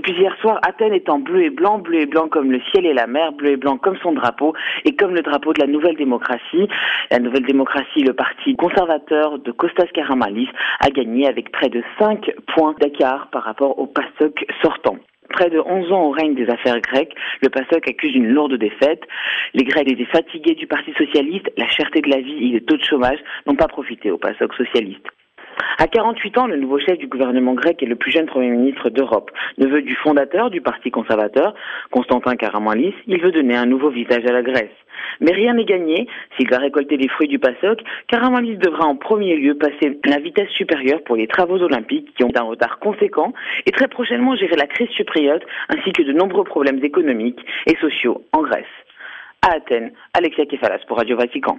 Depuis hier soir, Athènes est en bleu et blanc comme le ciel et la mer, bleu et blanc comme son drapeau et comme le drapeau de la Nouvelle Démocratie. La Nouvelle Démocratie, le parti conservateur de Kostas Karamanlis, a gagné avec près de 5 points d'écart par rapport au PASOK sortant. Près de 11 ans au règne des affaires grecques, le PASOK accuse une lourde défaite. Les Grecs étaient fatigués du Parti socialiste, la cherté de la vie et le taux de chômage n'ont pas profité au PASOK socialiste. À 48 ans, le nouveau chef du gouvernement grec est le plus jeune Premier ministre d'Europe. Neveu du fondateur du Parti conservateur, Constantin Karamanlis, il veut donner un nouveau visage à la Grèce. Mais rien n'est gagné. S'il va récolter les fruits du PASOK, Karamanlis devra en premier lieu passer la vitesse supérieure pour les travaux olympiques qui ont un retard conséquent et très prochainement gérer la crise chypriote ainsi que de nombreux problèmes économiques et sociaux en Grèce. À Athènes, Alexia Kefalas pour Radio Vatican.